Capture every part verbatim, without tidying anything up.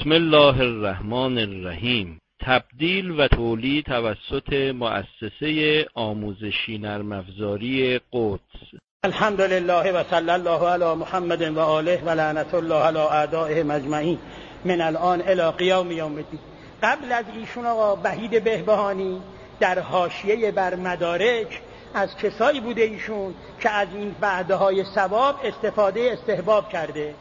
بسم الله الرحمن الرحیم. تبدیل و تولید توسط مؤسسه آموزشی نرم افزاری قدس. الحمدلله و صلی الله علی محمد و آله و لعنت الله علی اعدائه اجمعین من الان الی قیام یوم الدین. قبل از ایشون آقا وحید بهبهانی در حاشیه بر مدارک از کسایی بوده ایشون که از این وعده های ثواب استفاده استحباب کرده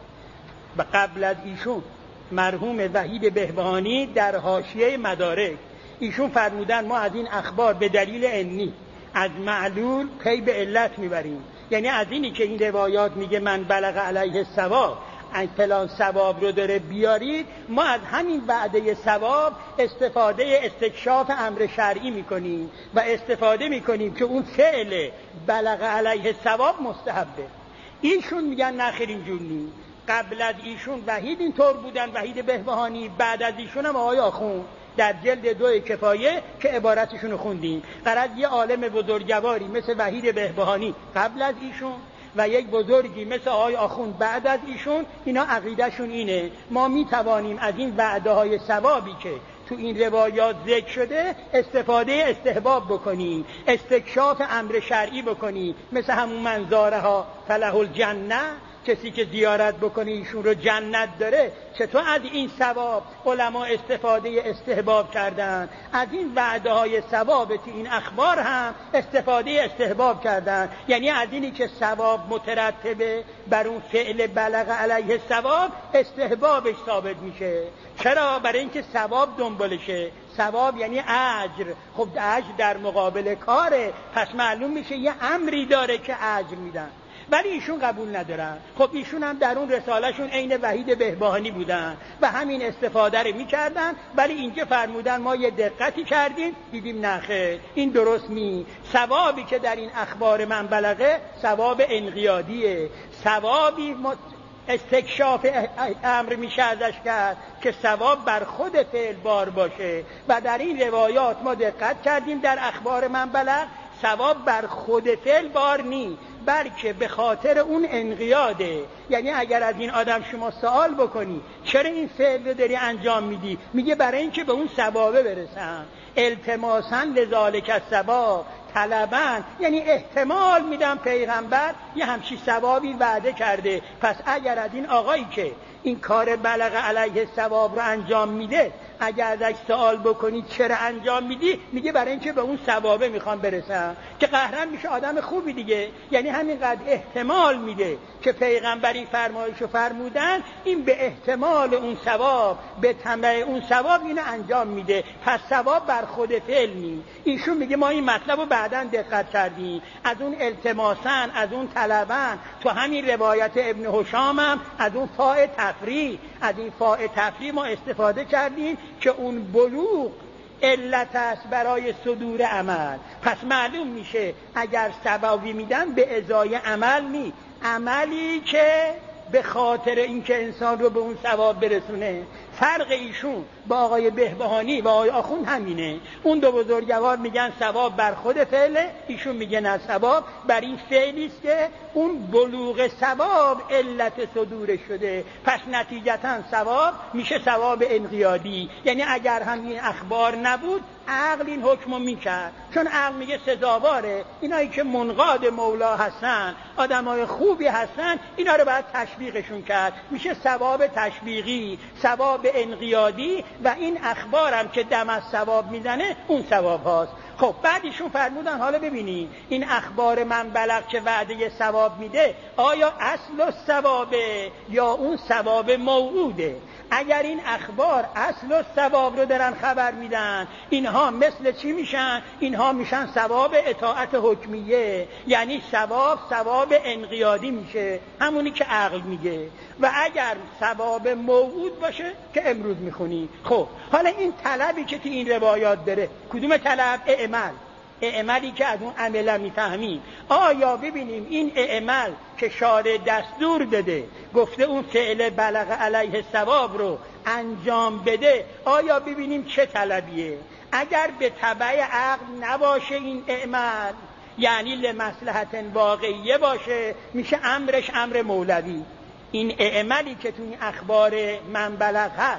و قبل از ایشون مرحوم وحید بهبهانی در حاشیه مدارک ایشون فرمودن ما از این اخبار به دلیل انی از معلول پی به علت میبریم، یعنی از اینی که این روایات میگه من بلغ علیه ثواب این فلان ثواب رو داره بیارید، ما از همین وعده ثواب استفاده استکشاف امر شرعی میکنیم و استفاده میکنیم که اون فعل بلغ علیه ثواب مستحبه. ایشون میگن نخیر اینجور نیست. قبل از ایشون وحید اینطور بودن، وحید بهبهانی، بعد از ایشون هم آقای آخوند در جلد دو کفایه که عبارتشون رو خوندیم. قرار یه عالم بزرگواری مثل وحید بهبهانی قبل از ایشون و یک بزرگی مثل آقای آخوند بعد از ایشون، اینا عقیدهشون اینه ما میتوانیم از این وعده های ثوابی که تو این روایات ذکر شده استفاده استحباب بکنیم، استکشاف امر شرعی بکنیم، مثل همون منظاره ها فله الجنه، کسی که زیارت بکنه ایشون رو جنت داره. چطور از این ثواب علما استفاده استحباب کردن، از این وعده های ثواب تو این اخبار هم استفاده استحباب کردن، یعنی از اینی که ثواب مترتبه بر اون فعل بلغ علیه ثواب استحبابش ثابت میشه. چرا؟ برای اینکه ثواب دنبالشه. ثواب یعنی اجر، خب اجر در مقابل کاره، پس معلوم میشه یه امری داره که اجر میدن، ولی ایشون قبول ندارن. خب ایشون هم در اون رسالهشون عین وحید بهبهانی بودن و همین استفاده رو میکردن، ولی اینجا فرمودن ما یه دقتی کردیم دیدیم نخیر این درست نی. ثوابی که در این اخبار من بلغه ثواب انقیادیه، ثوابی مت... استکشاف امر میشه ازش کرد که ثواب بر خود فعل بار باشه و در این روایات ما دقت کردیم در اخبار من بلغ ثواب بر خود فعل بار نی، بلکه به خاطر اون انقیاده. یعنی اگر از این آدم شما سوال بکنی چرا این فعل رو داری انجام میدی، میگه برای اینکه به اون ثوابه برسم، التماساً لذالک الثواب، طلباً، یعنی احتمال میدم پیغمبر یه همچی ثوابی وعده کرده. پس اگر از این آقایی که این کار بلغ علیه ثواب رو انجام میده اگر ازش سوال بکنی چرا انجام میدی، میگه برای اینکه به اون ثوابه میخوام برسم، که قهرن میشه آدم خوبی دیگه. یعنی همینقدر احتمال میده که پیغمبری فرمایشو فرمودن، این به احتمال اون ثواب، به طمع اون ثواب اینو انجام میده، پس ثواب بر خود فعل نی. ایشون میگه ما این مطلب رو بعداً دقت کردیم، از اون التماساً، از اون طلباً، تو همین روایت ابن هشام هم از اون فاء تفریح، از این فاء تفریح ما استفاده کردیم که اون بلوغ علت است برای صدور عمل. پس معلوم میشه اگر ثوابی میدن به ازای عمل نی، عملی که به خاطر اینکه انسان رو به اون ثواب برسونه. فرق ایشون با آقای بهبهانی و آقای آخوند همینه. اون دو بزرگوار میگن ثواب بر خود فعله، ایشون میگن نه، ثواب بر این فعلی است که اون بلوغ ثواب علت صدور شده. پس نتیجتا ثواب میشه ثواب انقیادی. یعنی اگر همین اخبار نبود عقل این حکمو میکرد، چون عقل میگه سزاواره، اینایی که منقاد مولا هستن، آدمای خوبی هستن، اینا رو باید تشویقشون کرد، میشه ثواب تشویقی، ثواب انقیادی. و این اخبارم که دم از ثواب میزنه اون ثواب هاست. خب بعدیشون فرمودن حالا ببینی این اخبار من بلغ که وعده ثواب میده آیا اصل و ثوابه یا اون ثواب موعوده؟ اگر این اخبار اصل و ثواب رو دارن خبر میدن، اینها مثل چی میشن؟ اینها میشن ثواب اطاعت حکمیه، یعنی ثواب ثواب انقیادی میشه، همونی که عقل میگه. و اگر ثواب موعود باشه که امروز میخونی. خب حالا این طلبی که تو این روایات داره کدوم طلب؟ اعمال، اعمالی که از اون عمله میفهمیم. آیا ببینیم این اعمال که شارع دستور داده گفته اون فعل بلغ علیه ثواب رو انجام بده، آیا ببینیم چه طلبیه؟ اگر به تبع عقل نباشه این اعمال، یعنی لمصلحت واقعیه باشه، میشه امرش امر مولوی. این اعمالی که تو این اخبار من بلغ هست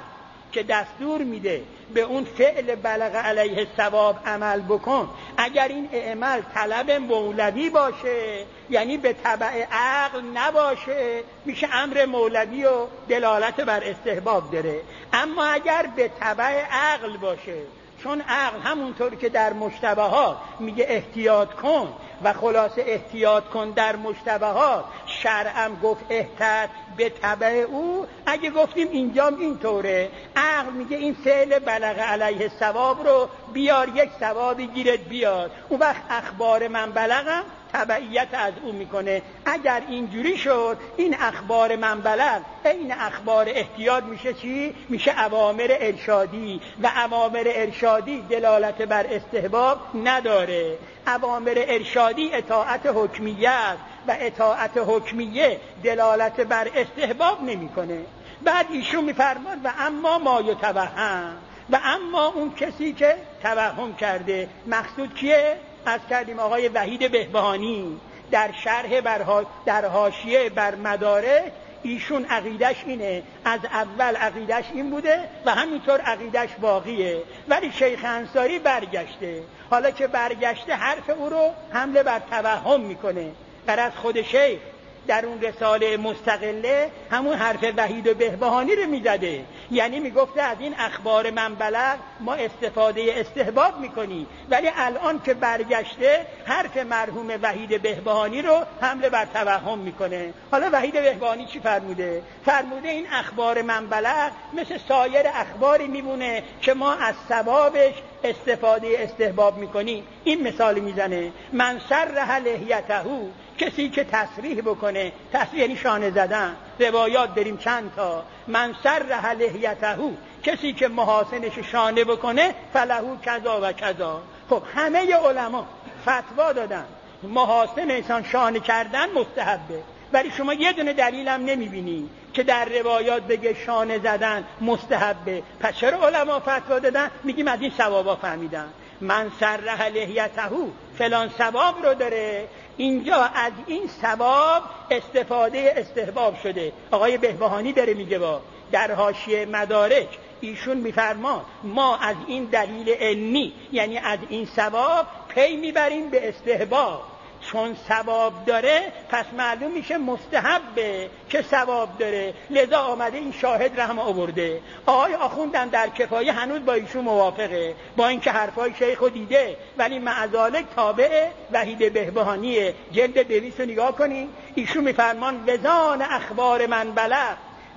که دستور میده به اون فعل بلغ علیه ثواب عمل بکن، اگر این عمل طلب مولوی باشه یعنی به تبع عقل نباشه میشه امر مولوی و دلالت بر استحباب داره. اما اگر به تبع عقل باشه، چون عقل همونطور که در مشتبهات میگه احتیاط کن و خلاصه احتیاط کن در مشتبهات، شرعم گفت احتیاط به تبع او، اگه گفتیم اینجام اینطوره، عقل میگه این فعل بلغ علیه ثواب رو بیار، یک ثوابی گیرت بیار، اون وقت اخبار من بلغم تبعیت از او میکنه. اگر اینجوری شد این اخبار من بلغ این اخبار احتیاط میشه چی؟ میشه اوامر ارشادی و اوامر ارشادی دلالت بر استحباب نداره. اوامر ارشادی اطاعت حکمیه است و اطاعت حکمیه دلالت بر استحباب نمیکنه. بعد ایشون میفرماد و اما ما یتوهم، و اما اون کسی که توهم کرده، مقصود کیه؟ از کردیم آقای وحید بهبهانی در شرح برها در حاشیه بر مدارک، ایشون عقیدش اینه، از اول عقیدش این بوده و همینطور عقیدش باقیه، ولی شیخ انصاری برگشته. حالا که برگشته حرف او رو حمله بر توهم میکنه. در از خود شیخ در اون رساله مستقله همون حرف وحید بهبهانی رو میزده، یعنی میگفته از این اخبار من بلغ ما استفاده استحباب میکنی، ولی الان که برگشته حرف مرحوم وحید بهبهانی رو حمله بر توهم میکنه. حالا وحید بهبهانی چی فرموده؟ فرموده این اخبار من بلغ مثل سایر اخباری میمونه که ما از ثوابش استفاده استحباب میکنیم. این مثال میزنه، من سرح لحیته، کسی که تصریح بکنه، تصریح یعنی شانه زدن، روایات داریم چند تا، من سرح لحیته، کسی که محاسنش شانه بکنه، فلهو کذا و کذا. خب همه علما فتوا دادن محاسن انسان شانه کردن مستحبه، ولی شما یه دونه دلیلم نمیبینی که در روایات بگه شانه زدن مستحبه. پس چرا علما فتوا دادن؟ میگیم از این ثوابا فهمیدن. من سرح لحیته فلان ثواب رو داره، اینجا از این ثواب استفاده استحباب شده. آقای بهبهانی داره میگه با در حاشیه مدارک، ایشون میفرما ما از این دلیل علمی یعنی از این ثواب پی میبریم به استحباب، چون ثواب داره پس معلوم میشه مستحبه که ثواب داره، لذا آمده این شاهد رحم آورده. آقای آخوندم در کفایه هنوز با ایشون موافقه، با اینکه حرفای شیخو دیده، ولی معذالک تابع وحید بهبهانیه. جلد دویست رو نگاه کنین، ایشون میفرمان وزان اخبار من بلغ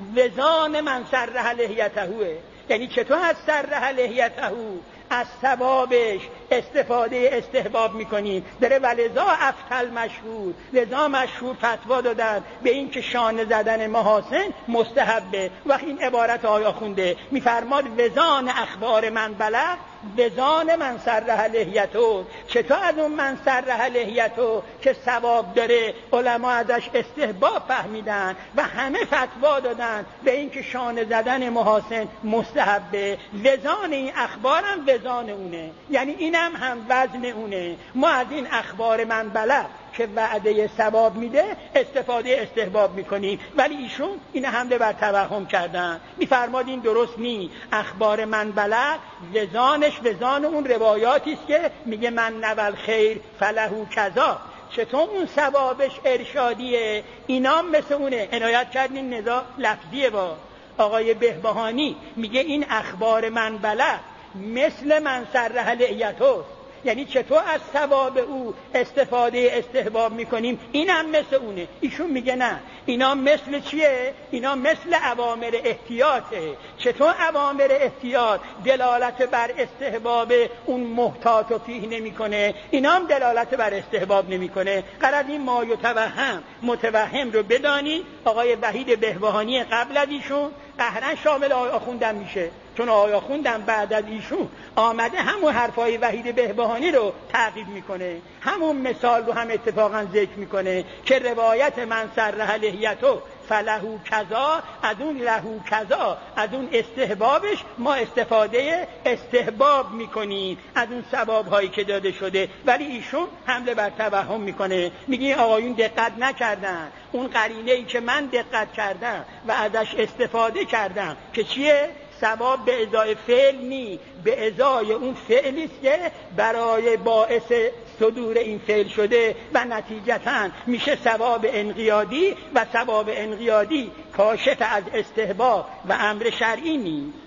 وزان من سرح لحیته، یعنی چطور از سرح لحیته از ثوابش استفاده استحباب میکنیم. داره ولذا افتل مشهور، لذا مشهور فتوا دادن به این که شانه زدن محاسن مستحبه. وقتی این عبارت آیا خونده میفرماد وزان اخبار من بلغ وزان من سرح لحیتو، چطور از اون من سرح لحیتو که ثواب داره علما ازش استحباب فهمیدن و همه فتوا دادن به این که شانه زدن محاسن مستحبه. وزان این اخبارم وزان اونه، یعنی اینم هم وزن اونه. ما از این اخبار من بلغ که وعده ثواب میده استفاده استحباب میکنیم، ولی ایشون این حمله بر توهم کردن. میفرماد این درست نی، اخبار من بلغ وزانش وزان اون روایاتی است که میگه من نول خیر فلهو کذا، چطور اون ثوابش ارشادیه، اینا مثل اونه. عنایت کردین نزاع لفظیه با آقای بهبهانی، میگه این اخبار من بلغ مثل من سرح لحیتوست، یعنی چطور از ثواب او استفاده استحباب میکنیم، اینم مثل اونه. ایشون میگه نه، اینا مثل چیه؟ اینا مثل اوامر احتیاطه. چطور اوامر احتیاط دلالت بر استحباب اون محتاط و فیه نمیکنه، اینا هم دلالت بر استحباب نمیکنه. قرار این ما یتوهم متوهم رو بدانی. آقای وحید بهبهانی قبل از ایشون قهرن شامل آقای آخوندم میشه، چون آقای آخوندم بعد از ایشون آمده همون حرفای وحید بهبهانی رو تعقیب میکنه، همون مثال رو هم اتفاقا ذکر میکنه که روایت من سرح لحیتو فلهو کذا، از اون لهو کذا از اون استحبابش ما استفاده استحباب میکنیم از اون ثواب هایی که داده شده. ولی ایشون حمله بر توهم میکنه، میگه آقایون دقت نکردن، اون قرینه ای که من دقت کردم و ازش استفاده کردم که چیه؟ ثواب به ازای فعل نی، به ازای اون فعلی است که برای باعث صدور این فعل شده و نتیجتاً میشه ثواب انقیادی و ثواب انقیادی کاشف از استحباب و امر شرعی نیست.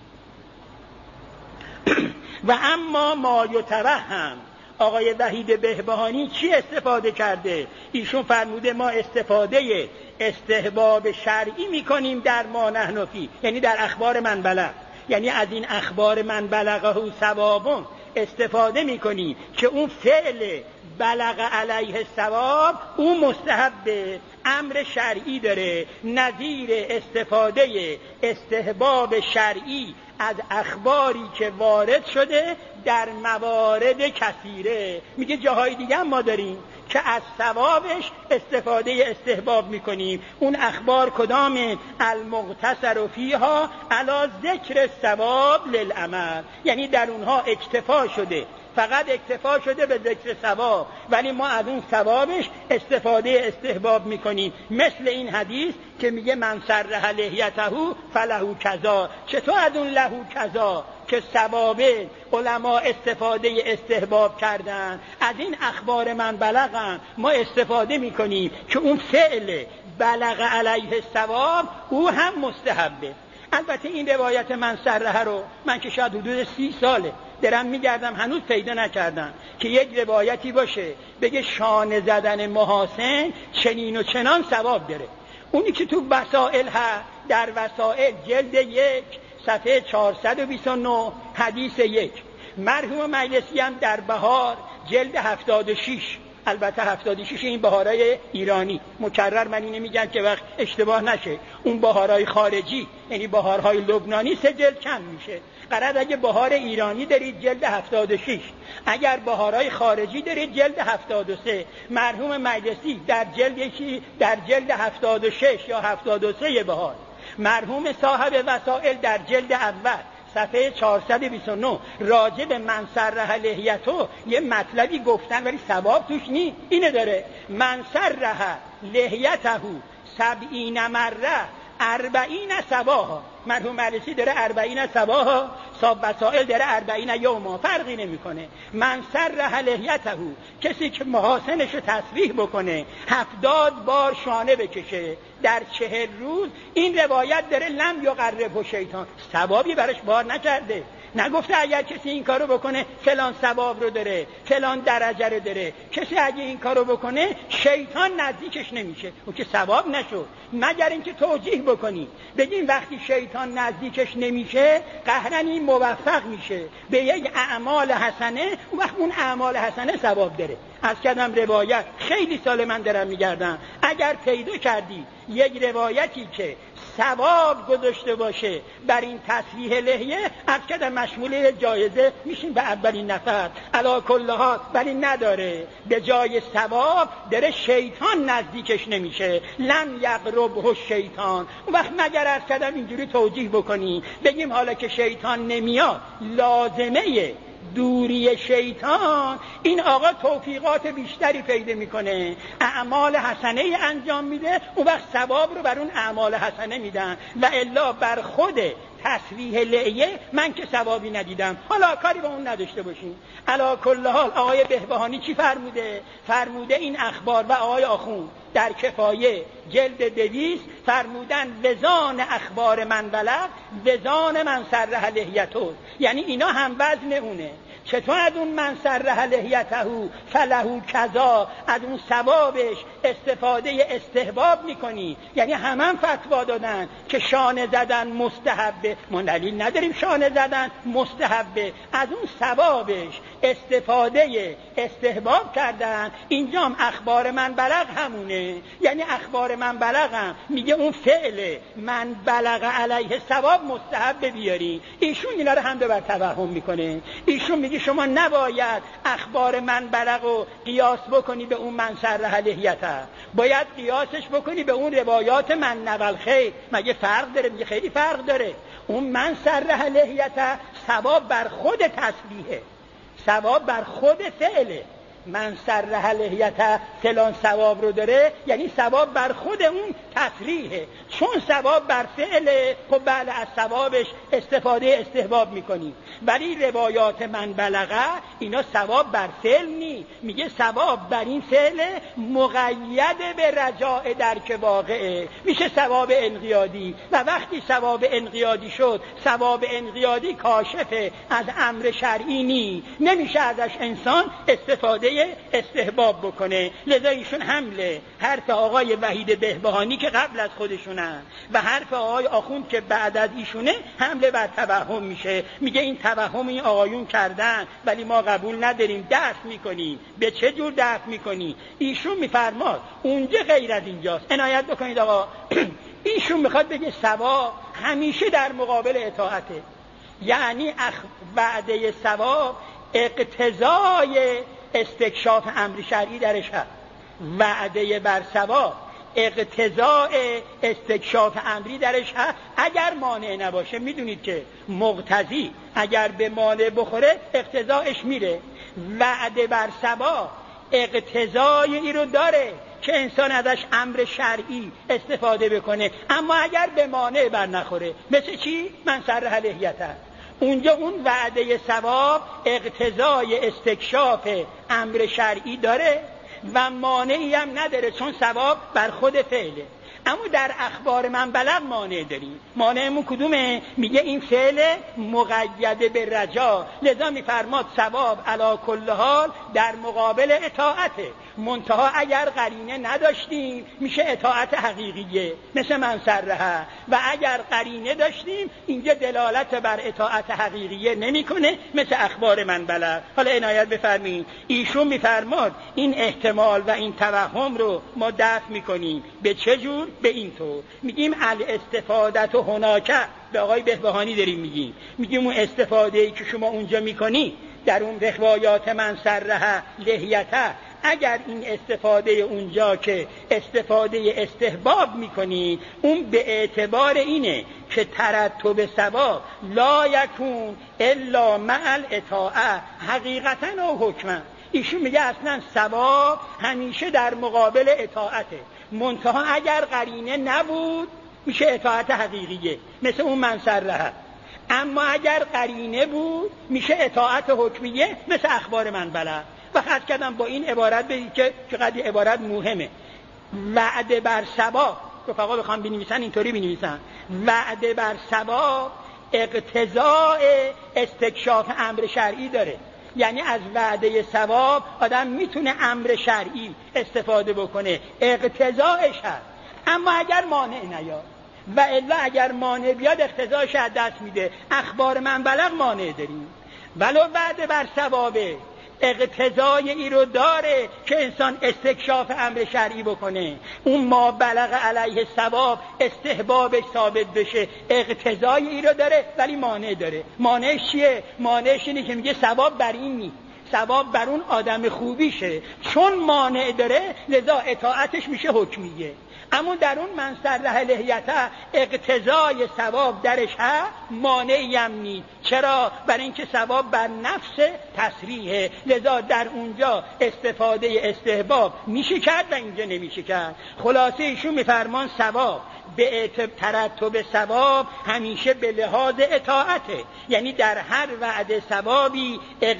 و اما ما یتوهم، آقای وحید بهبهانی چی استفاده کرده؟ ایشون فرموده ما استفاده استحباب شرعی میکنیم در ما نحن فی، یعنی در اخبار من بلغ، یعنی از این اخبار من بلغه ثوابون استفاده میکنیم که اون فعل بلغ علیه ثواب اون مستحب امر شرعی داره، نظیر استفاده استحباب شرعی از اخباری که وارد شده در موارد کثیره. میگه جاهای دیگه هم ما داریم که از ثوابش استفاده استحباب میکنیم. اون اخبار کدامه؟ المقتصر فیها علی ذکر ثواب للعمل، یعنی در اونها اکتفا شده، فقط اکتفا شده به ذکر ثواب، ولی ما از اون ثوابش استفاده استحباب میکنیم. مثل این حدیث که میگه من سرح لحیته فله کذا. چطور از اون له کذا که ثواب علما استفاده استحباب کردن، از این اخبار من بلغن ما استفاده میکنیم که اون فعل بلغ علیه ثواب او هم مستحبه. البته این روایت من سرح رو من که شاید حدود سی ساله درم میگردم هنوز پیدا نکردم که یک روایتی باشه بگه شانه زدن محاسن چنین و چنان ثواب داره. اونی که تو وسائل ها، در وسائل جلد یک صفحه چهارصد و بیست و نه حدیث یک، مرحوم مجلسی هم در بهار جلد هفتاد و شش، البته هفتاد و شش این بهارای ایرانی، مکرر من اینو میگم که وقت اشتباه نشه، اون بهارای خارجی یعنی بهارهای لبنانی سه جلد کم میشه. قرار اگه بهار ایرانی دارید جلد هفتاد و شش، اگر بهارهای خارجی دارید جلد هفتاد و سه. مرحوم مجلسی در جلد چی؟ در جلد هفتاد و شش یا هفتاد و سه بهار. مرحوم صاحب وسائل در جلد اول صفحه چهارصد و بیست و نه راجع به من سرح لحیته یه مطلبی گفتن ولی ثواب توش نی. اینه داره من سرح لحیته سبعین مره اربعین صباها. مرحوم مجلسی داره اربعین صباها، صاحب وسائل داره اربعین یوما، فرقی نمیکنه. من سرح لحیته، کسی که محاسنش رو تصریح بکنه هفتاد بار شانه بکشه در چهل روز، این روایت داره لم یقربه شیطان، ثوابی براش بار نکرده. نگفته اگر کسی این کارو بکنه فلان ثواب رو داره، فلان درجه رو داره. کسی اگه این کارو بکنه شیطان نزدیکش نمیشه، اون که ثواب نشد. مگر اینکه توجیه بکنی بگیم وقتی شیطان نزدیکش نمیشه قهرن این موفق میشه به یک اعمال حسنه، اون وقت اون اعمال حسنه ثواب داره. از کدام روایت خیلی سال من دارم میگردم، اگر پیدا کردی یک روایتی که ثواب گذاشته باشه بر این تصریح لحیه، از کدام مشموله جایزه میشین به اولین نفر. علا کل حال ولی نداره، به جای ثواب داره شیطان نزدیکش نمیشه، لم یقربه شیطان. اون وقت مگر از کدام اینجوری توجیه بکنی بگیم حالا که شیطان نمیاد لازمه دوری شیطان این آقا توفیقات بیشتری پیدا میکنه، اعمال حسنه انجام میده، اون وقت ثواب رو بر اون اعمال حسنه میدن. و الا بر خود تصریح لعیه من که ثوابی ندیدم، حالا کاری با اون نداشته باشیم. علا کل حال آقای بهبهانی چی فرموده؟ فرموده این اخبار و آقای آخوند در کفایه جلد دویست فرمودن وزان اخبار من بلغ وزان من سرح لحیته، یعنی اینا هم وزن اونه. چطور از اون من سرح لحیته فله کذا از اون ثوابش استفاده استحباب میکنی؟ یعنی همه فتوا دادن که شانه زدن مستحبه، ما دلیل نداریم شانه زدن مستحبه، از اون ثوابش استفاده استحباب کردن. اینجا هم اخبار من بلغ همونه، یعنی اخبار من بلغم میگه اون فعل من بلغ علیه ثواب مستحب بیاری. ایشون اینا رو هم بر توهم میکنه. ایشون میگه شما نباید اخبار من بلغ رو قیاس بکنی به اون من سرح لحیته، باید قیاسش بکنی به اون روایات من نول خیر. مگه فرق داره؟ میگه خیلی فرق داره. اون من سرح لحیته ثواب بر خود تصریحه، ثواب بر خود فعله، من سرح لحیته فلان ثواب رو داره، یعنی ثواب بر خود اون تصریحه. چون ثواب بر فعله، خب بله از ثوابش استفاده استحباب میکنی. ولی روایات من بلغه اینا ثواب بر فعل نی، میگه ثواب بر این فعل مقید به رجاء درک واقعه، میشه ثواب انقیادی. و وقتی ثواب انقیادی شد، ثواب انقیادی کاشفه از امر شرعی نی، نمیشه ازش انسان استفاده استحباب بکنه. لذا ایشون حمله حرف آقای وحید بهبهانی که قبل از خودشونن و حرف آقای آخوند که بعد از ایشونه حمله بر توهم میشه. میگه این توهم این آقایون کردن ولی ما قبول نداریم، دفع میکنیم. به چه جور دفع میکنی؟ ایشون میفرماد اونجا غیر از اینجاست. عنایت بکنید آقا. ایشون میخواد بگه ثواب همیشه در مقابل اطاعته، یعنی اخ وعده ثواب اقتضای استکشاف امر شرعی درش هست. وعده بر ثواب اقتضای استکشاف امری درش هست اگر مانع نباشه. میدونید که مقتضی اگر به مانع بخوره اقتضایش میره. وعده بر ثواب اقتضای ای رو داره که انسان ازش امر شرعی استفاده بکنه، اما اگر به مانع بر نخوره. مثل چی؟ من سرح لحیته، اونجا اون وعده ثواب اقتضای استکشاف امر شرعی داره و مانعی هم نداره، چون ثواب بر خود فعله. اما در اخبار من بلغ مانع داریم. مانعمون کدومه؟ میگه این فعل مقید به رجا، لذا میفرماد ثواب علی کل حال در مقابل اطاعته. منتها اگر قرینه نداشتیم میشه اطاعت حقیقیه مثل من سرها، و اگر قرینه داشتیم اینجا دلالت بر اطاعت حقیقیه نمیکنه مثل اخبار من بلغ. حالا عنایت بفرمایید. ایشون میفرماد این احتمال و این توهم رو ما دفع میکنیم. به چه جور؟ به این طور میگیم الاستفادت و هناکه. به آقای بهبهانی داریم میگیم، میگیم اون استفاده ای که شما اونجا میکنی در اون روایات من سرها لحیته، اگر این استفاده اونجا که استفاده استحباب میکنی، اون به اعتبار اینه که ترتب ثواب لا یکون الا مع الاطاعه حقیقتا و حکما. ایشون میگه اصلا ثواب همیشه در مقابل اطاعته، منتها اگر قرینه نبود میشه اطاعت حقیقیه مثل اون من سرها. اما اگر قرینه بود میشه اطاعت حکمیه مثل اخبار من بلغ. و خط کردم با این عبارت بگید که چقدر عبارت مهمه. وعده بر ثواب، رفقا بخوام بنویسن اینطوری بنویسن، وعده بر ثواب اقتضای استکشاف امر شرعی داره. یعنی از وعده ثواب آدم میتونه امر شرعی استفاده بکنه، اقتضایش هست. اما اگر مانع نیاد و الا اگر مانع بیاد اقتضایش از دست میده. اخبار من بلغ مانع داریم، ولو وعده بر ثوابه اقتضای ای رو داره که انسان استکشاف امر شرعی بکنه. اون ما بلغ علیه ثواب استحبابش ثابت بشه، اقتضای ای رو داره ولی مانع داره. مانعش چیه؟ مانعش اینه که میگه ثواب بر این نی، ثواب بر اون آدم خوبیشه. چون مانع داره لذا اطاعتش میشه حکمیه. اما در اون من سرح لحیته اقتضای ثواب درش هست، مانعی هم نیست. چرا؟ برای اینکه ثواب بر نفس تصریحه، لذا در اونجا استفاده استحباب میشه کرد و اینجا نمیشه کرد. خلاصه ایشون میفرمان ثواب به ترتب ثواب همیشه به لحاظ اطاعته، یعنی در هر وعده ثوابی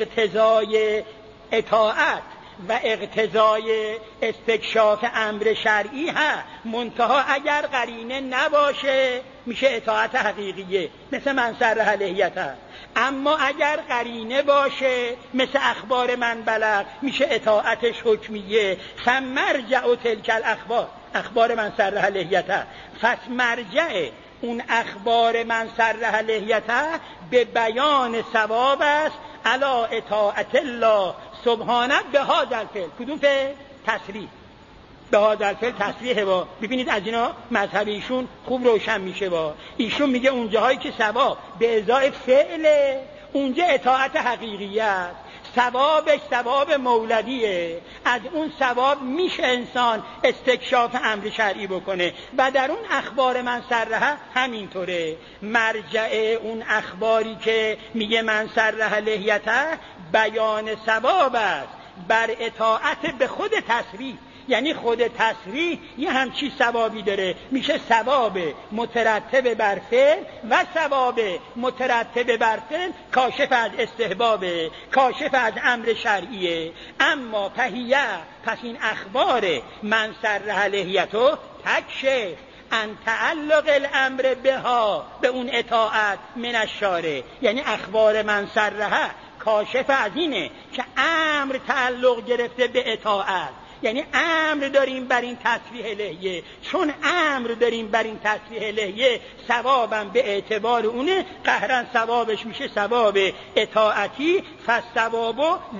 اقتضای اطاعت و اقتضای استکشاف امر شرعی هست، منتها اگر قرینه نباشه میشه اطاعت حقیقیه مثل من سرح لحیته. اما اگر قرینه باشه مثل اخبار من بلغ میشه اطاعتش حکمیه. فمرجع و تلک الاخبار، اخبار من سرح لحیته، پس مرجع اون اخبار من سرح لحیته به بیان ثواب است علی اطاعت الله سبحانه به هذا الفعل. کدوم فعل؟ تصریح. به هذا الفعل تصریحه. با ببینید از اینا مذهب ایشون خوب روشن میشه. با ایشون میگه اونجاهایی که ثواب به ازای فعله اونجا اطاعت حقیقیه است، ثوابش ثواب مولدیه. از اون ثواب میشه انسان استکشاف امر شرعی بکنه و در اون اخبار من سرها همینطوره. مرجع اون اخباری که میگه من سرها لحیته بیان ثواب است بر اطاعت به خود تصریح، یعنی خود تصریح یه همچی ثوابی داره، میشه ثواب مترتب بر فعل و ثواب مترتب بر فعل کاشف از استحباب، کاشف از امر شرعیه. اما فهیه، پس این اخبار من سرح لحیتو تکشف ان تعلق الامر بها، به اون اطاعت من الشارع، یعنی اخبار من سرح کاشف از اینه که امر تعلق گرفته به اطاعت، یعنی امر داریم بر این تصریح لحیه، چون امر داریم بر این تصریح لحیه ثوابم به اعتبار اونه، قهرن ثوابش میشه ثواب اطاعتی، فالثواب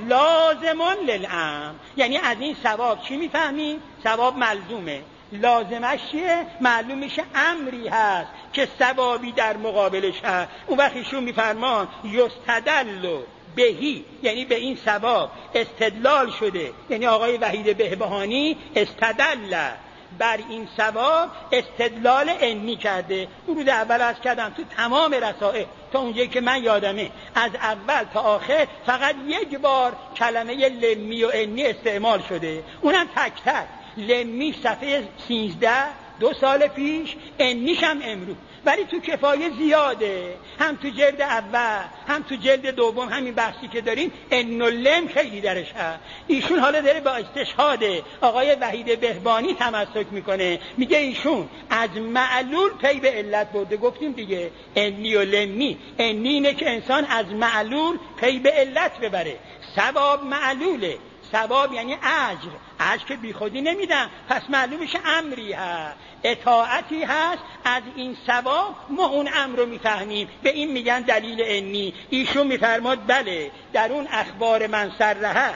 لازم للامر. یعنی از این ثواب چی میفهمیم؟ ثواب ملزومه. لازمش چیه؟ معلوم میشه امری هست که ثوابی در مقابلش هست. اون وقت ایشون میفرمان یستدل بهی، یعنی به این ثواب استدلال شده، یعنی آقای وحید بهبهانی استدل بر این ثواب استدلال عنی کرده. درود اول از کردم تو تمام رسائل تا اونجایی که من یادمه از اول تا آخر فقط یک بار کلمه لمی و عنی استعمال شده، اونم تک تک. لمی صفحه سیزده دو سال پیش، عنیش هم امروز. ولی تو کفایه زیاده، هم تو جلد اول هم تو جلد دوم همین بحثی که داریم ان و لم خیلی درش هست. ایشون حالا داره با استشهاد آقای وحید بهبانی تمسک میکنه، میگه ایشون از معلول پی به علت برده. گفتیم دیگه انی و لمی، انی اینه که انسان از معلول پی به علت ببره، ثواب معلوله، ثواب یعنی اجر، اجر که بی خودی نمیدن، پس معلوم میشه امری هست، اطاعتی هست، از این ثواب ما اون امر رو میفهمیم، به این میگن دلیل عنی. ایشون میفرماد بله در اون اخبار من سرها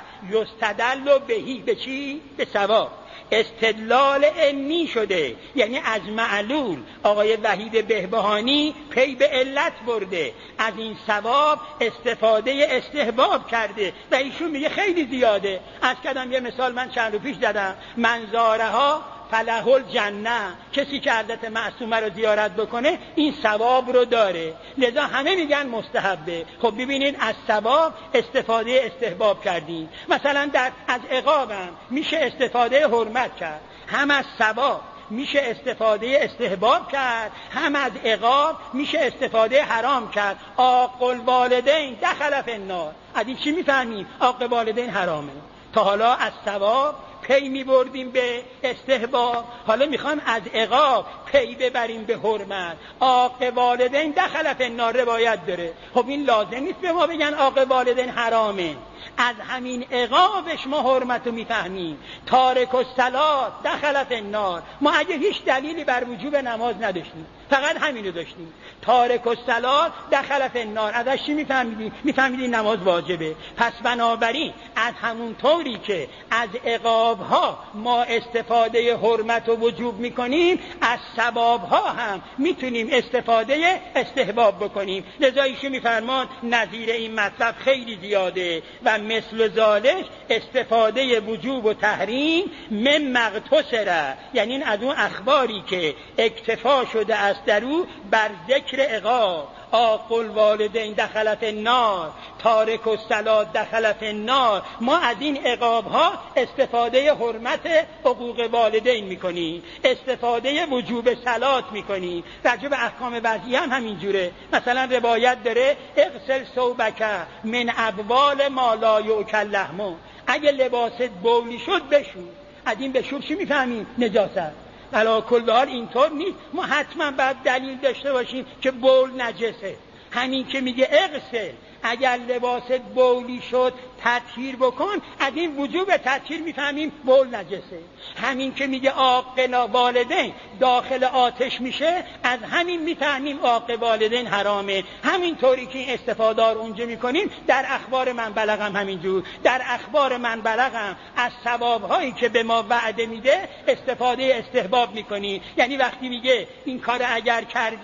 یستدل بهی، به چی؟ به ثواب. استدلال عنی شده، یعنی از معلول آقای وحید بهبهانی پی به علت برده، از این ثواب استفاده استحباب کرده و ایشون میگه خیلی زیاده. از کردم یه مثال من چند رو پیش زدم، منظارها فله الجنه، کسی که حضرت معصومه رو زیارت بکنه این ثواب رو داره، لذا همه میگن مستحبه. خب ببینید از ثواب استفاده استحباب کردیم. مثلا در از عقابم میشه استفاده حرمت کرد، هم از ثواب میشه استفاده استحباب کرد، هم از عقاب میشه استفاده حرام کرد. عاق الوالدین دخل فی النار، از این چی میفهمیم؟ عاق والدین حرامه. تا حالا از ثواب پی می بردیم به استحباب، حالا میخوام از عقاب پی ببریم به حرمت. عاق والدین دخل فی النار روایت داره. خب این لازم نیست به ما بگن عاق والدین حرامه، از همین عقابش ما حرمت رو میفهمیم. تارک الصلات دخل فی النار، ما اگه هیچ دلیلی بر وجوب نماز نداشتیم فقط همینو داشتیم، تارک الصلات دخل فی النار، ازش چی میفهمیدیم؟ میفهمیدیم نماز واجبه. پس بنابراین از همون طوری که از عقابها ما استفاده حرمت و وجوب میکنیم، از ثوابها هم میتونیم استفاده استحباب بکنیم. لذا ایشون میفرمان نظیر این مطلب خیلی زیاده و مثل ذالک استفاده وجوب و تحریم من مغتصره، یعنی از اون اخباری که اکتفا شده است در او بر ذکر عقاب. عاق الوالدین دخل فی النار، تارک الصلات دخل فی النار، ما از این عقابها استفاده حرمت حقوق والدین میکنیم، استفاده وجوب صلات میکنیم. راجع به احکام وضعی هم همینجوره. مثلا روایت داره اغسل ثوبک من ابوال ما لا یؤکل لحمه، اگه لباست بولی شد بشور. از این بشور چی میفهمیم؟ نجاست. علا کل حال اینطور نیست، ما حتما باید دلیل داشته باشیم که بول نجسه. همین که میگه اغسل، اگر لباست بولی شد تطهیر بکن، از این وجوب تطهیر میفهمیم بول نجسه. همین که میگه عاق والدین داخل آتش میشه، از همین میفهمیم عاق والدین حرامه. همین طوری که این استفاده رو اونجا میکنیم در اخبار من بلغم همینجور. در اخبار من بلغم از ثوابهایی که به ما وعده میده استفاده استحباب میکنی، یعنی وقتی میگه این کار اگر کردی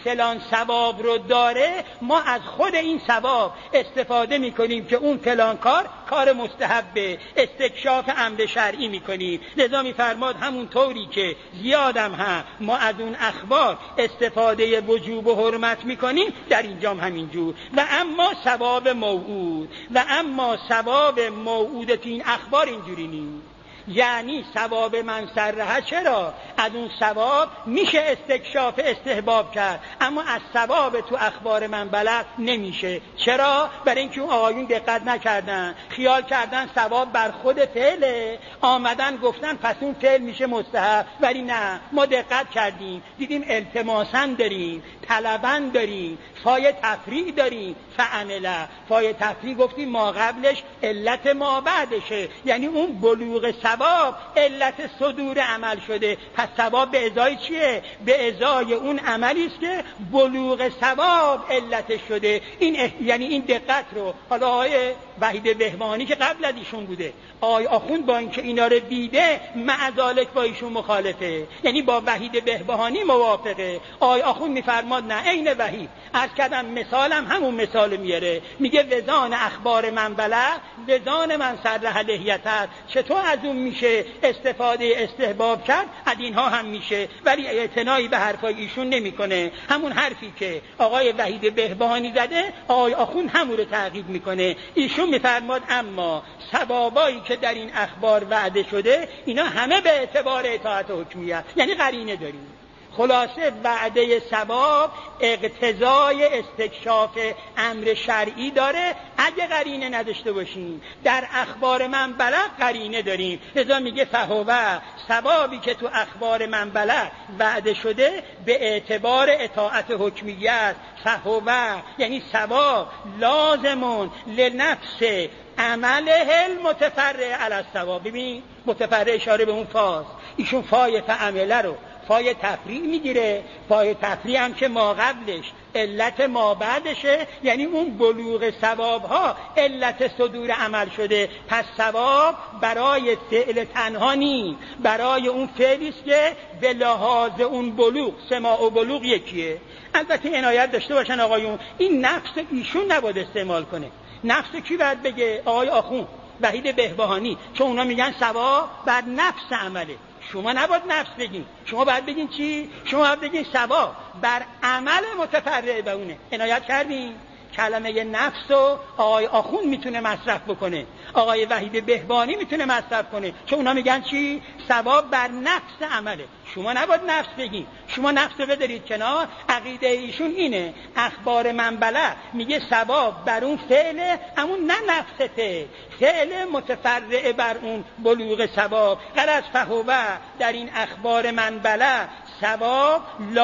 فلان ثواب رو داره، ما از خود این ثواب استفاده میکنیم که اون فلان کار کار مستحبه، استکشاف امر شرعی میکنیم. لذا میفرماد همون طوری که زیادم هم ما از اون اخبار استفاده وجوب و حرمت میکنیم، در اینجام همینجور. و اما ثواب موعود، و اما ثواب موعود تو این اخبار اینجوری نیست. یعنی ثواب من سرها، چرا؟ از اون ثواب میشه استکشاف استحباب کرد، اما از ثواب تو اخبار من بلغ نمیشه. چرا؟ برای اینکه اون آقایون دقت نکردن، خیال کردن ثواب بر خود فعله، آمدن گفتن پس اون فعل میشه مستحب. ولی نه، ما دقت کردیم دیدیم التماسن داریم، طلبن داریم، فای تفریع داریم، فعمله. فای تفریع گفتیم ما قبلش علت ما بعدشه، یعنی اون بلوغ ثواب علت صدور عمل شده. پس ثواب به ازای چیه؟ به ازای اون عملی است که بلوغ ثواب علت شده. این اح... یعنی این دقت رو حالا آقای وحید بهبهانی که قبل از ایشون بوده، آقای آخوند با اینکه اینا رو دیده معذالک با ایشون مخالفه، یعنی با وحید بهبهانی موافقه. آقای آخوند میفرماد نه، عین وحید عرض کردم مثالم همون مثال میاره، میگه وزان اخبار من بلغ وزان من سرح لحیت. چطور از اون میشه استفاده استحباب کرد، از اینها هم میشه. ولی اعتنایی به حرفای ایشون نمیکنه. همون حرفی که آقای وحید بهبهانی زده آقای آخوند همون رو تعقیب میکنه. ایشون میفرماد اما ثوابایی که در این اخبار وعده شده اینا همه به اعتبار اطاعت حکمیه، یعنی قرینه داریم. خلاصه وعده ثواب اقتضای استکشاف امر شرعی داره. اگه قرینه نداشته باشیم، در اخبار من بلغ قرینه داریم. لذا میگه فهوه، ثوابی که تو اخبار من بلغ وعده شده به اعتبار اطاعت حکمیه است. فهوه یعنی ثواب لازمون لنفس عمله المتفرع علی الثواب. ببین متفرع اشاره به اون فاز، ایشون فای فعمله رو فای تفریع میگیره. فای تفریع هم که ما قبلش علت ما بعدشه، یعنی اون بلوغ ثواب ها علت صدور عمل شده. پس ثواب برای فعل تنها نیست، برای اون فعلی است که به لحاظ اون بلوغ، سماع و بلوغ یکیه. البته عنایت داشته باشن آقایون، این نفس ایشون نباید استعمال کنه. نفس کی باید بگه؟ آقای آخوند، وحید بهبهانی، چون اونا میگن ثواب بر نفس عمله. شما نباید نفس بگین، شما باید بگین چی؟ شما باید بگین ثواب بر عمل متفرع به اونه. عنایت کردین؟ کلمه نفس رو آقای آخوند میتونه مصرف بکنه، آقای وحید بهبهانی میتونه مصرف کنه، چون اونا میگن چی؟ ثواب بر نفس عمله. شما نباید نفس بگین، شما نفس رو بدارید کنار. عقیده ایشون اینه، اخبار من بلغ میگه ثواب بر اون فعله، همون نه نفسته، فعل متفرع بر اون بلوغ ثواب. غرض فهوه در این اخبار من بلغ ثواب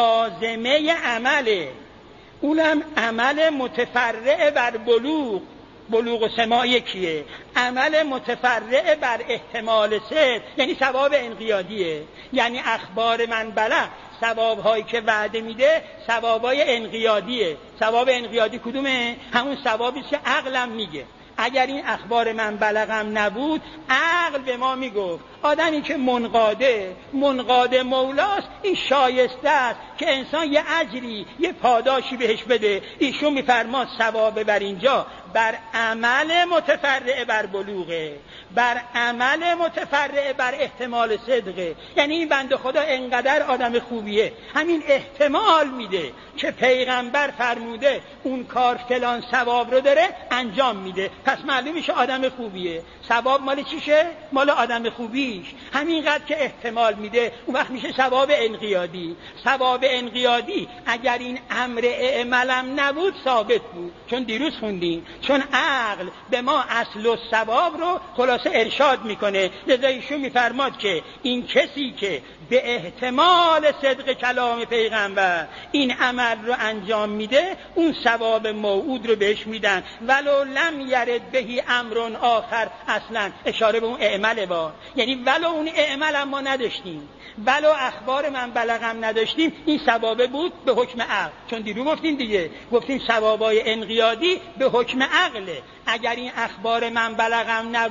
لازمه عمله، اونم عمل متفرع بر بلوغ. بلوغ و سماع یکیه. عمل متفرع بر احتمال صدق یعنی ثواب انقیادیه. یعنی اخبار من بلغ ثواب هایی که وعده میده ثوابای انقیادیه. ثواب انقیادی کدومه؟ همون ثوابی که عقلم میگه. اگر این اخبار من بلغم نبود، عقل به ما میگفت آدمی که منقاده منقاده مولاست، این شایسته است که انسان یه اجری یه پاداشی بهش بده. ایشون میفرماد ثواب بر اینجا بر عمل متفرع بر بلوغه، بر عمل متفرع بر احتمال صدقه. یعنی این بنده خدا انقدر آدم خوبیه، همین احتمال میده که پیغمبر فرموده اون کار فلان ثواب رو داره انجام میده، پس معلوم میشه آدم خوبیه. ثواب مال چیشه؟ مال آدم خوبیش. همینقدر که احتمال میده اون وقت میشه ثواب انقیادی. ثواب انقیادی اگر این امر اعملم نبود ثابت بود، چون دیروز خوندیم، چون عقل به ما اصل و ثواب رو خلاصه ارشاد میکنه. لذا ایشون میفرماد که این کسی که به احتمال صدق کلام پیغمبر این عمل رو انجام میده، اون ثواب موعود رو بهش میدن. ولو لم یرد بهی امرون آخر، اصلا اشاره به اون اعمل با، یعنی ولو اون اعمل ما نداشتیم، ولو اخبار من بلغم نداشتیم، این ثوابه بود به حکم عقل. چون دیرو گفتیم دیگه، گفتیم ثوابای انقیادی به حکم عقله. اگر این اخبار من بلغم نبود،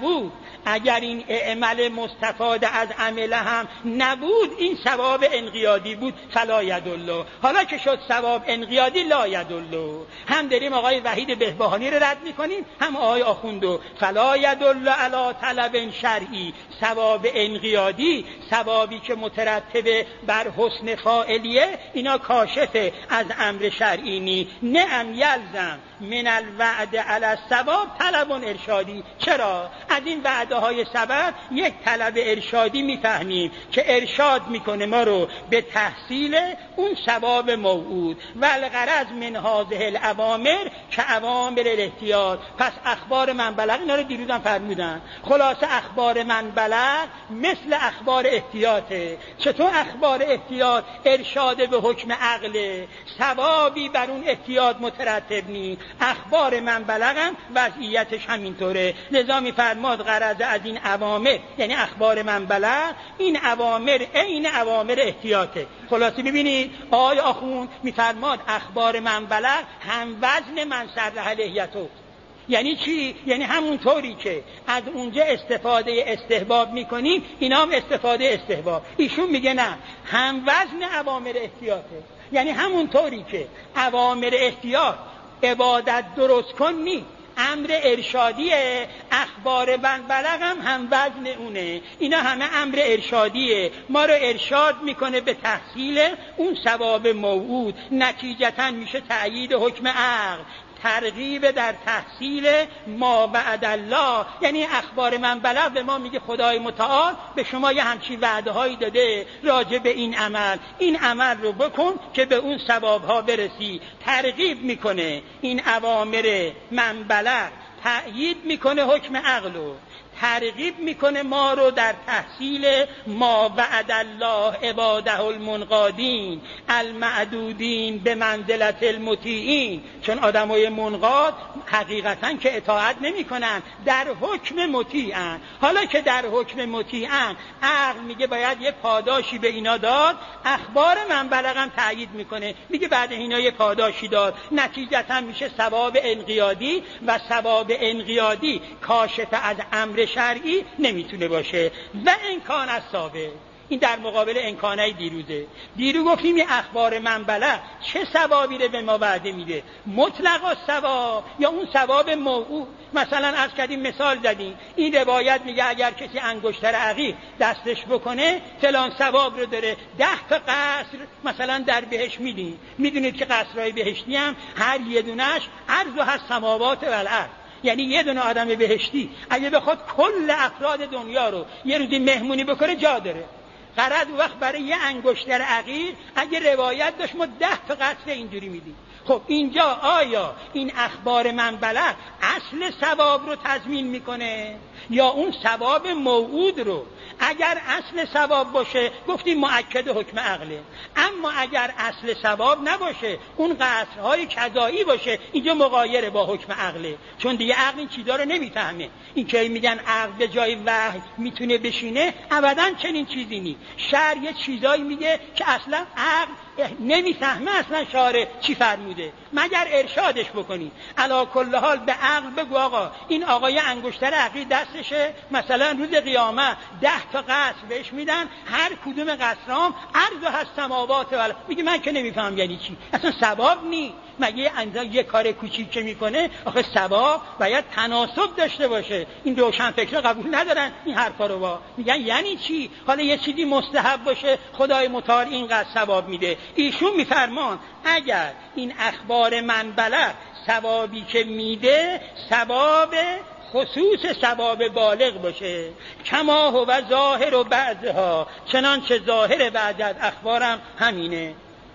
اگر این عمل مستفاد از عمل هم نبود این ثواب انقیادی بود فلا یدل. حالا که شد ثواب انقیادی لا یدل، هم داریم آقای وحید بهبهانی رو رد میکنیم هم آقای آخوندو. فلا یدل علی طلب شرعی، ثواب انقیادی، ثوابی که مترتب بر حسن فاعلیه، اینا کاشفه از امر شرعی نی. نه ام یلزم من الوعد علی الثواب طلب ارشادی. چرا؟ از این وعده های سبب یک طلب ارشادی میفهمیم که ارشاد میکنه ما رو به تحصیل اون ثواب موعود. و الغرض من هذه الاوامر که اوامر الاحتیاط. پس اخبار من بلغ، اینا رو دیروزم فرمودن، خلاصه اخبار من بلغ مثل اخبار احتیاطه. چطور اخبار احتیاط؟ ارشاد به حکم عقل، ثوابی بر اون احتیاط مترتب نی. اخبار من بلغم وضعیتش همینطوره. لذا میفرماد غرض از این اوامر، یعنی اخبار من بلغ، این اوامر عین اوامر احتیاطه. خلاصه ببینید آقای آخوند میفرماد اخبار من بلغ هم وزن من سرح لحیتو. یعنی چی؟ یعنی همون طوری که از اونجا استفاده استحباب میکنیم اینا هم استفاده استحباب. ایشون میگه نه، هم وزن اوامر احتیاطه. یعنی همون طوری که اوامر احتیاط عبادت درست کن نی، امر ارشادیه، اخبار من بلغم هم وزن اونه. اینا همه امر ارشادیه، ما رو ارشاد میکنه به تحصیل اون ثواب موعود. نتیجتا میشه تأیید حکم عقل، ترغیب در تحصیل ما بعد الله. یعنی اخبار من بلغ به ما میگه خدای متعال به شما یه همچین وعده هایی داده راجع به این عمل، این عمل رو بکن که به اون ثواب ها برسی. ترغیب میکنه این اوامر من بلغ، تأیید میکنه حکم عقلو، ترغیب میکنه ما رو در تحصیل ما وعد الله عباده المنقادین المعدودین به منزلت المطیعین. چون آدمای منقاد حقیقتا که اطاعت نمی کنن، در حکم مطیعن. حالا که در حکم مطیعن عقل میگه باید یه پاداشی به اینا داد، اخبار من بلغم تأیید میکنه، میگه بعد اینا یه پاداشی داد. نتیجتا میشه ثواب انقیادی و ثواب انقیادی کاشف از امر شرعی نمیتونه باشه. و امکان از ثابت، این در مقابل امکانای دیروزه. دیرو گفتیم این اخبار من بلغ چه ثوابی رو به ما وعده میده، مطلق ثواب یا اون ثواب موعود. مثلا از کردیم مثال زدیم، این روایت میگه اگر کسی انگشتر عقیق دستش بکنه فلان ثواب رو داره. ده تا قصر مثلا در بهشت میدین. میدونید که قصرهای بهشتی هم هر یه دونش عرض و هر سماوات و الارض. یعنی یه دونه آدم بهشتی اگه بخواد کل افراد دنیا رو یه روزی مهمونی بکنه جا داره. غرض وقت برای یه انگشتر عقیق اگه روایت داشت ما ده تا قصر اینجوری میدیم. خب اینجا آیا این اخبار من بلغ اصل ثواب رو تضمین میکنه یا اون ثواب موعود رو؟ اگر اصل ثواب باشه گفتیم مؤکد حکم عقله، اما اگر اصل ثواب نباشه، اون قصرهای قضایی باشه، اینجا مغایر با حکم عقله. چون دیگه عقل این چیزا رو نمیفهمه. این که میگن عقل به جای وحی میتونه بشینه، ابداً چنین چیزی نی. شرع یه چیزایی میگه که اصلا عقل نمیفهمه اصلا شارع چی فرموده مگر ارشادش بکنی. علا کل حال به عقل بگو آقا این آقای انگشتر عقیق دستشه، مثلا روز قیامت ده تا قصر بهش میدن، هر کدوم قصرام عرض هست سماوات و میگه من که نمیفهم یعنی چی، اصلا ثواب نی. مگه اندازه یه کار کوچیک که میکنه آخه ثواب باید تناسب داشته باشه. این روشن فکرها قبول ندارن این حرفا رو. با میگن یعنی چی؟ حالا یه چیزی مستحب باشه خدای متعال اینقدر ثواب میده. ایشون میفرمان اگر این اخبار من بلغ ثوابی که میده ثواب خصوص ثواب بالغ باشه، کما هو ظاهر و بعضها، چنانچه ظاهر بعض از اخبارم همینه.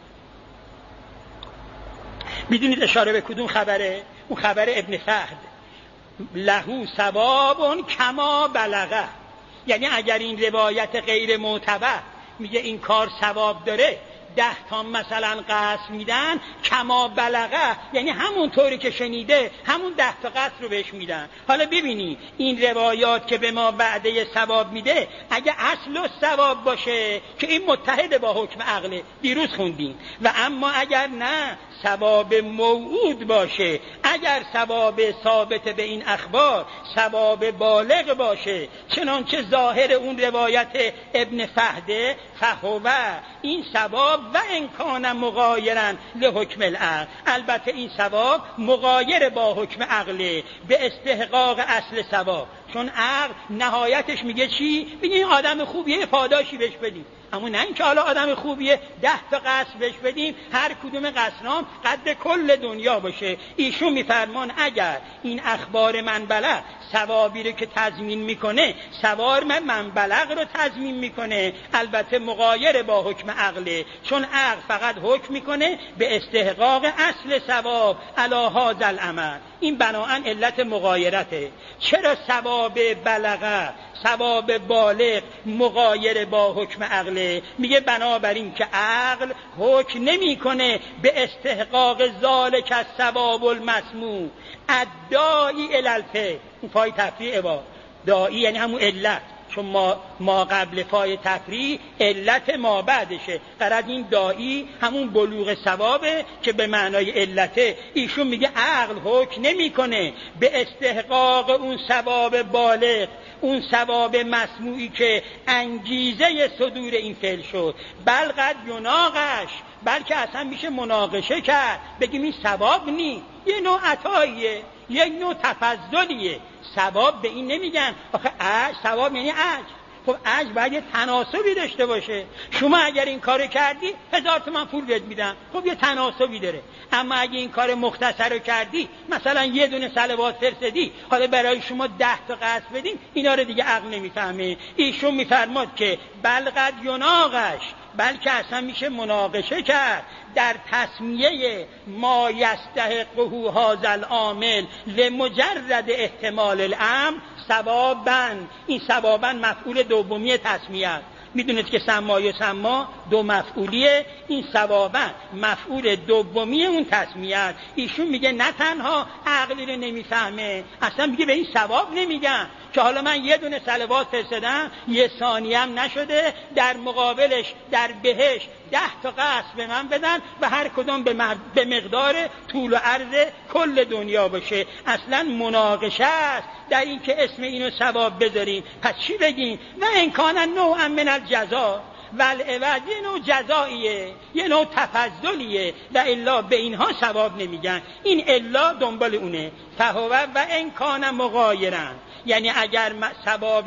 میدونید اشاره به کدوم خبره؟ اون خبر ابن سعد، لهو ثواب کما بلغه. یعنی اگر این روایت غیر معتبر میگه این کار ثواب داره، ده تا مثلا قصر میدن کما بلغه، یعنی همون طوری که شنیده همون ده تا قصر رو بهش میدن. حالا ببینی این روایات که به ما وعده ثواب میده اگه اصل و ثواب باشه که این متحد با حکم عقله، دیروز خوندیم، و اما اگر نه ثواب موعود باشه، اگر ثواب ثابت به این اخبار ثواب بالغ باشه، چنانچه ظاهر اون روایت ابن فهده، فهو این ثواب و امکان مغایرا لحکم العقل، البته این ثواب مغایر با حکم عقله به استحقاق اصل ثواب، چون عقل نهایتش میگه چی؟ میگه این آدم خوبیه، پاداشی بهش بدیم. اما نه اینکه حالا آدم خوبیه ده تا قصر بهش بدیم، هر کدوم قصرام قد کل دنیا باشه. ایشون میفرمان اگر این اخبار من بلغ ثوابی رو که تضمین میکنه، ثواب من بلغ رو تضمین میکنه، البته مغایر با حکم عقله، چون عقل فقط حکم میکنه به استحقاق اصل ثواب علی هذا العمل. این بناهن علت مغایرته. چرا ثواب بلغه، ثواب بالغ مغایر با حکم عقله؟ میگه بنابراین که عقل حکم نمیکنه به استحقاق ذالک الثواب المسموع الداعی الی الفعل. اون فای تفریع با داعی یعنی همون علت، چون ما, ما قبل فای تفریع علت ما بعدشه، قرار این داعی همون بلوغ ثوابه که به معنای علته. ایشون میگه عقل حکم نمیکنه به استحقاق اون ثواب بالغ، اون ثواب مسموعی که انگیزه صدور این فعل شد، بل قد یناقش، بلکه اصلا میشه مناقشه کرد، بگیم این ثواب نی، یه نوع عطاییه، یه نوع تفضلیه. ثواب به این نمیگن. آخه اجر، ثواب یعنی اجر. خب اجر باید یه تناسبی داشته باشه. شما اگر این کارو کردی هزار تومن پول بهت میدم، خب یه تناسبی داره. اما اگه این کار مختصر رو کردی، مثلا یه دونه صلوات فرستادی، حالا برای شما ده تا قصد بدیم، اینا رو دیگه عقل نمیفهمه. ایشون میفرماد که بل قد یناقش، بلکه اصلا میشه مناقشه کرد در تسمیه ما یستحقه هذا العامل لمجرد احتمال الامر ثوابا. این ثوابا مفعول دومی تسمیه است. میدونید که سمای و سما دو مفعولیه، این ثوابا مفعول دومی اون تسمیه است. ایشون میگه نه تنها عقلی رو نمیفهمه، اصلا میگه به این ثواب نمیگن که حالا من یه دونه صلوات فرستادم، یه ثانیه هم نشده در مقابلش در بهش ده تا قصد به من بدن و هر کدوم به مقدار طول و عرض کل دنیا باشه. اصلا مناقشه است در این که اسم اینو ثواب بذاریم. پس چی بگیم؟ و امکان نوعا من الجزا، والعوض یه نوع جزاییه، یه نوع تفضلیه، و الا به اینها ثواب نمیگن. این الا دنبال اونه. فهو و امکان مغایرن، یعنی اگر ثواب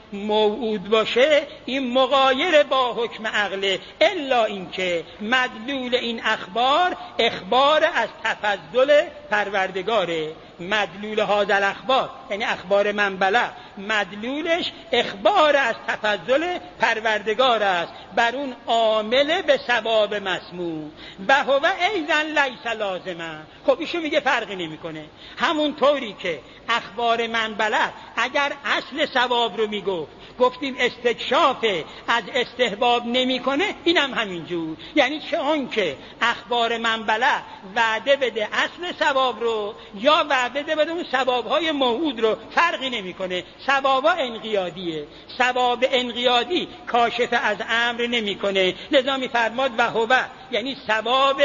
موعود باشه این مغایر با حکم عقله، الا اینکه مدلول این اخبار اخبار از تفضل پروردگاره. مدلول هذا الاخبار یعنی اخبار من بلغ، مدلولش اخبار از تفضل پروردگار است بر اون عامل به ثواب مسموع. و هو ایضا لیس لازما. خب ایشون میگه فرقی نمیکنه. همون طوری که اخبار من بلغ اگر اصل ثواب رو میگفت، گفتیم استکشاف از استحباب نمیکنه، اینم همینجور. یعنی چه اون که اخبار من بلغ وعده بده اصل ثواب رو یا وعده بده اون ثوابهای موعود رو، فرقی نمیکنه. ثوابا انقیادیه. ثواب انقیادی کاشف از امر نمیکنه. لذا میفرماد و هو یعنی ثواب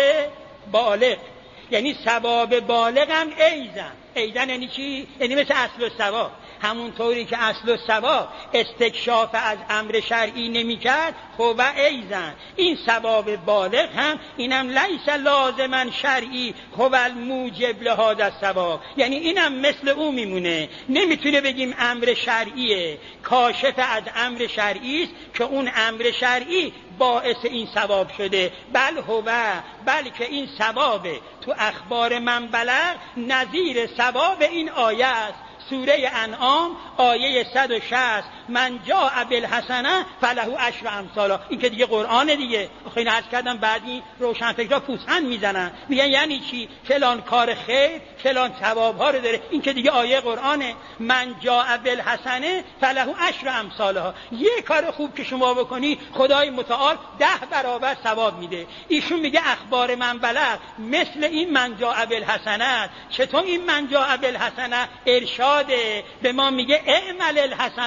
بالغ، یعنی ثواب بالغ هم ایزن. ایزن یعنی چی؟ یعنی مثل اصل و ثواب. همون طوری که اصل و ثواب استکشاف از امر شرعی نمی کرد، خب ایزن این ثواب بالغ هم اینم لیس لازما شرعی خب الموجب لهذا الثواب، یعنی اینم مثل او میمونه. نمیتونه بگیم امر شرعیه، کاشف از امر شرعی است که اون امر شرعی باعث این ثواب شده. بل هو، بلکه این ثواب تو اخبار من بلغ نظیر ثواب این آیه است. سوره انعام آیه صد و شصت من جاء بالحسنه فله عشر امثالها. این که دیگه قرآن دیگه. آخه این عرض کردم بعدی روشنفکرها پوزخند میزنن، میگن یعنی چی؟ فلان کار خیر فلان ثواب ها رو داره. این که دیگه آیه قرآنه. من جاء بالحسنه فله عشر امثالها. یه کار خوب که شما بکنی خدای متعال ده برابر ثواب میده. ایشون میگه اخبار من بلغ مثل این من جاء بالحسنه. چطور این من جاء بالحسنه ارشاد به ما میگه اعمل الحسنات،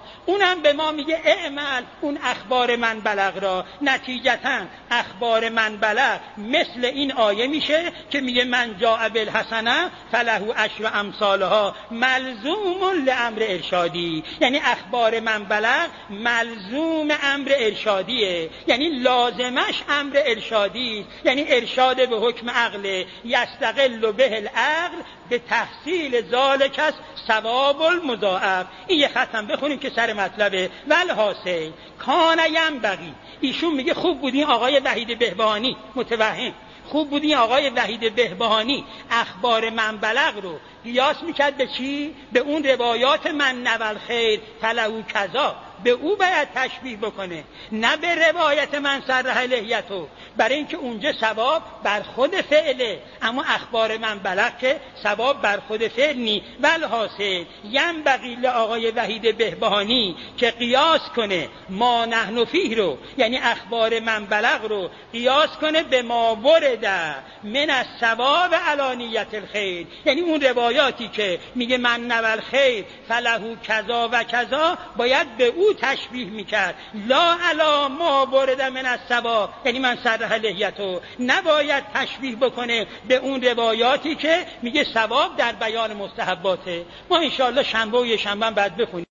اونم به ما میگه اعمل اون اخبار من بلغ را. نتیجتاً اخبار من بلغ مثل این آیه میشه که میگه من جاء بالحسنه فله عشر امثالها ملزوم لامر ارشادی. یعنی اخبار من بلغ ملزوم امر ارشادیه، یعنی لازمش امر ارشادی، یعنی ارشاد به حکم عقل. یستقل به العقل به تحصیل ذالک است ثواب المضاعف. این یه ختم بخونیم که سر مطلبه. والحاصل کان ینبغی، ایشون میگه خوب بودی آقای وحید بهبهانی متوهم، خوب بودی آقای وحید بهبهانی اخبار من بلغ رو قیاس میکرد به چی؟ به اون روایات من نول خیر فلهو کذا، به او باید تشبیه بکنه، نه به روایت من سرح لحیتو، برای اینکه اونجا ثواب بر خود فعله، اما اخبار من بلغ که ثواب بر خود فعل نی. والحاصل ینبغی لآقای وحید بهبهانی که قیاس کنه ما نحن فیه رو، یعنی اخبار من بلغ رو قیاس کنه به ما ورد من الثواب علانیت الخیر، یعنی اون روایاتی که میگه من نول خیر فلهو کذا و کذا باید به او تشبیه میکرد، لا علا ما ورد من الثواب، یعنی من سرح لحیتو، نباید تشبیه بکنه به اون روایاتی که میگه ثواب در بیان مستحباته. ما انشاءالله شنبه و یه شنبه بعد بخونیم.